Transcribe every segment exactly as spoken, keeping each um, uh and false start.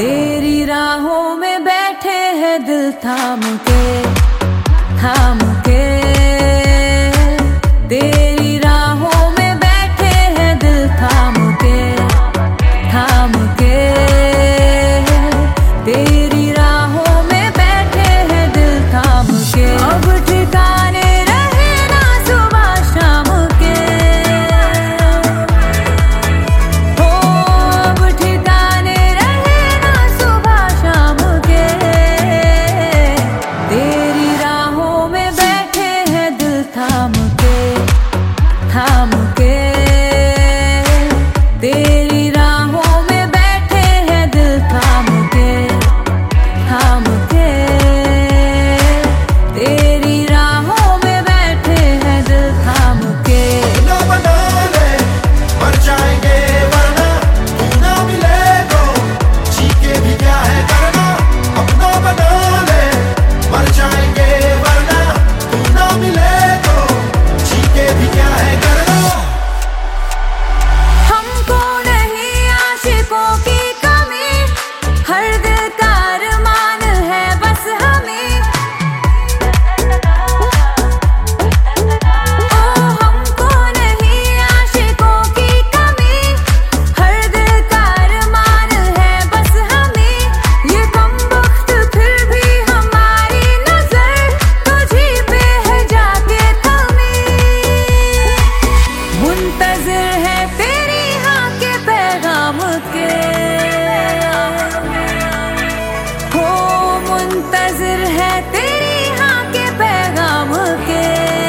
तेरी राहों में बैठे हैं दिल थाम के, थाम के। तेरी राहों में बैठे हैं दिल थाम के, थाम के। तेरी राहों में बैठे हैं दिल थाम के। अब ठिकाने रहे ना सुबह शाम के, हो अब ठिकाने रहे ना सुबह शाम के। तेरी राहों में बैठे हैं दिल थाम के, थाम के। तेरी राहों में बैठे हैं दिल थाम के, थाम के। तेरी राहों में बैठे हैं दिल थाम के। ना बना ले मर जाएंगे वरना तू ना मिले तो जी के भी क्या है करना। अपना बना ले मर जाएंगे वरना तू ना मिले तो जी के भी क्या है करना। हमको नहीं आशिकों की कमी, हर दिल का अरमान है बस हमें। ओ हमको नहीं आशिकों की कमी, हर दिल का अरमान है बस हमें। ये कमबख्त फिर भी हमारी नजर तुझी पे है जाके थमी। मुंतज़िर है तेरी हाँ के पैगाम के, हो मुंतज़िर है तेरी हाँ के पैगाम के।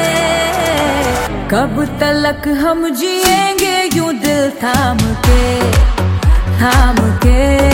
कब तलक हम जिएंगे यूं दिल थाम के, थाम के।